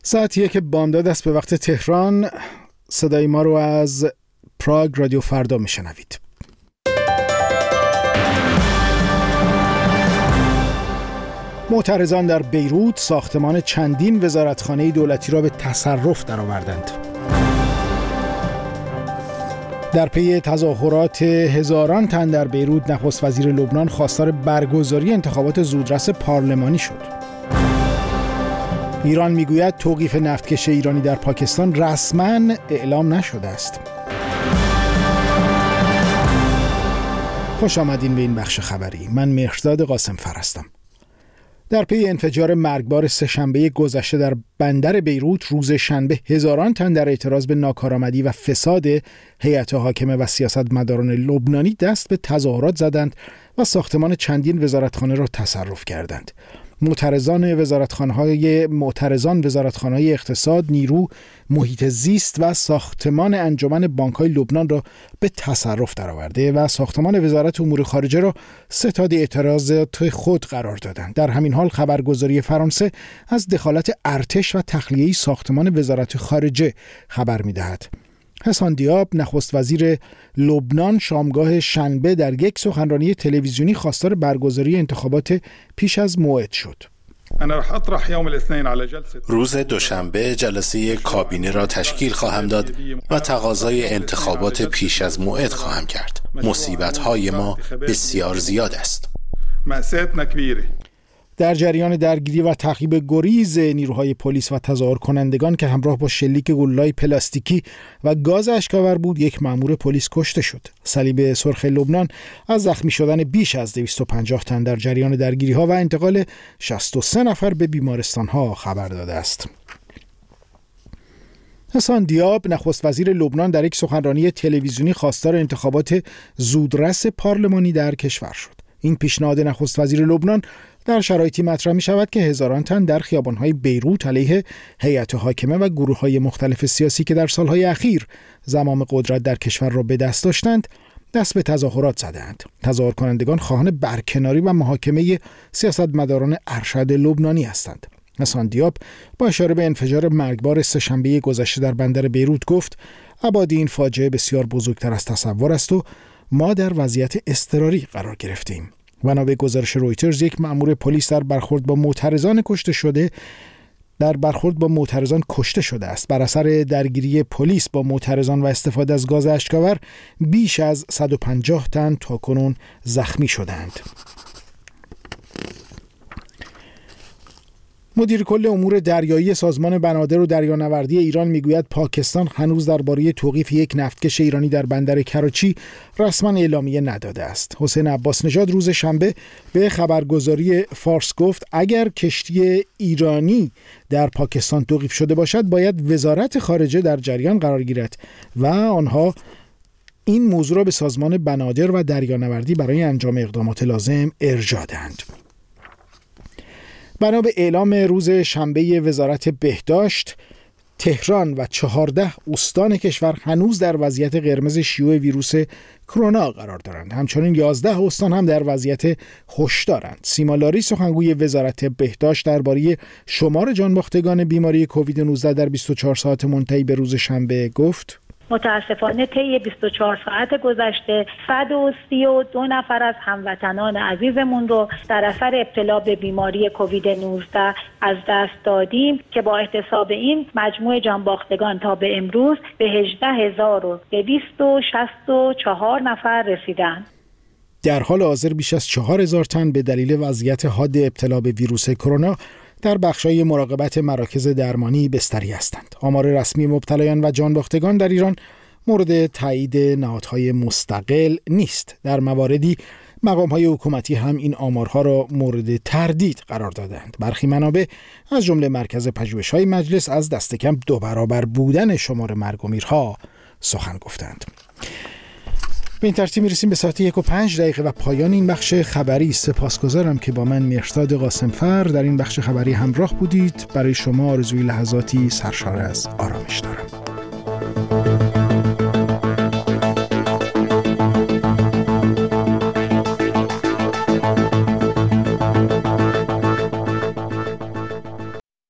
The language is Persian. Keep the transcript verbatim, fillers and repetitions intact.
ساعتیه که بامداد است به وقت تهران. صدای ما رو از پراگ رادیو فردا میشنوید. معترضان در بیروت ساختمان چندین وزارتخانه دولتی را به تصرف درآوردند. در پی تظاهرات هزاران تن در بیروت، نخست وزیر لبنان خواستار برگزاری انتخابات زودرس پارلمانی شد. ایران میگوید توقیف نفتکش ایرانی در پاکستان رسما اعلام نشده است. خوش آمدین به این بخش خبری. من مهرداد قاسمفر هستم. در پی انفجار مرگبار سه‌شنبه گذشته در بندر بیروت، روز شنبه هزاران تن در اعتراض به ناکارآمدی و فساد هیئت حاکمه و سیاستمداران لبنانی دست به تظاهرات زدند و ساختمان چندین وزارتخانه را تصرف کردند. معترضان وزارتخانه‌های معترضان وزارتخانه‌های اقتصاد، نیرو، محیط زیست و ساختمان انجمن بانک‌های لبنان را به تصرف درآورده و ساختمان وزارت امور خارجه را ستاد اعتراضات خود قرار دادند. در همین حال خبرگزاری فرانسه از دخالت ارتش و تخلیه ساختمان وزارت خارجه خبر می‌دهد. حسان دیاب، نخست وزیر لبنان، شامگاه شنبه در یک سخنرانی تلویزیونی خواستار برگزاری انتخابات پیش از موعد شد. روز دوشنبه جلسه کابینه را تشکیل خواهم داد و تقاضای انتخابات پیش از موعد خواهم کرد. مصیبت‌های ما بسیار زیاد است. در جریان درگیری و تعقیب گریز نیروهای پلیس و تظاهر کنندگان که همراه با شلیک گلوله‌های پلاستیکی و گاز اشک‌آور بود، یک مأمور پلیس کشته شد. صلیب سرخ لبنان از زخمی شدن بیش از دویست و پنجاه تن در جریان درگیری‌ها و انتقال شصت و سه نفر به بیمارستان‌ها خبر داده است. حسان دیاب، نخست وزیر لبنان، در یک سخنرانی تلویزیونی خواستار انتخابات زودرس پارلمانی در کشور شد. این پیشنهاد نخست وزیر لبنان در شرایطی مطرح می شود که هزاران تن در خیابان‌های بیروت علیه هیئت حاکمه و گروه‌های مختلف سیاسی که در سالهای اخیر زمام قدرت در کشور را به دست داشتند، دست به تظاهرات زدند. تظاهر کنندگان خواهان برکناری و محاکمه سیاستمداران ارشد لبنانی هستند. حسان دیاب با اشاره به انفجار مرگبار سه‌شنبه گذشته در بندر بیروت گفت: ابعاد این فاجعه بسیار بزرگتر از تصور است و ما در وضعیت اضطراری قرار گرفتیم. بنا به گزارش رویترز، یک مأمور پلیس در برخورد با معترضان کشته شده در برخورد با معترضان کشته شده است. بر اثر درگیری پلیس با معترضان و استفاده از گاز اشک‌آور بیش از صد و پنجاه تن تاکنون زخمی شدند. مدیر کل امور دریایی سازمان بنادر و دریانوردی ایران میگوید پاکستان هنوز درباره توقیف یک نفتکش ایرانی در بندر کراچی رسما اعلامیه نداده است. حسین عباس نژاد روز شنبه به خبرگزاری فارس گفت اگر کشتی ایرانی در پاکستان توقیف شده باشد، باید وزارت خارجه در جریان قرار گیرد و آنها این موضوع را به سازمان بنادر و دریانوردی برای انجام اقدامات لازم ارجاع دهند. بنا به اعلام روز شنبه وزارت بهداشت، تهران و چهارده استان کشور هنوز در وضعیت قرمز شیوع ویروس کرونا قرار دارند. همچنین یازده استان هم در وضعیت هشدارند. سیما لاری، سخنگوی وزارت بهداشت، درباره شمار جانباختگان بیماری کووید نوزده در بیست و چهار ساعت منتهی به روز شنبه گفت: متاسفانه طی بیست و چهار ساعت گذشته صد و سی و دو نفر از هموطنان عزیزمون رو در اثر ابتلا به بیماری کووید نوزده از دست دادیم که با احتساب این مجموع جانباختگان تا به امروز به هجده هزار و دویست و شصت و چهار نفر رسیدند. در حال حاضر بیش از چهار هزار تن به دلیل وضعیت حاد ابتلا به ویروس کرونا در بخش‌های مراقبت مراکز درمانی بستری هستند. آمار رسمی مبتلایان و جانباختگان در ایران مورد تایید نهادهای مستقل نیست. در مواردی مقام‌های حکومتی هم این آمارها را مورد تردید قرار دادند. برخی منابع از جمله مرکز پژوهش‌های مجلس از دست کم دو برابر بودن شمار مرگ و میرها سخن گفتند. به این ترتیب میرسیم به ساعت یک و پنج دقیقه و پایان این بخش خبری. سپاسگزارم که با من مهرداد قاسمفر در این بخش خبری همراه بودید. برای شما آرزوی لحظاتی سرشار از آرامش دارم.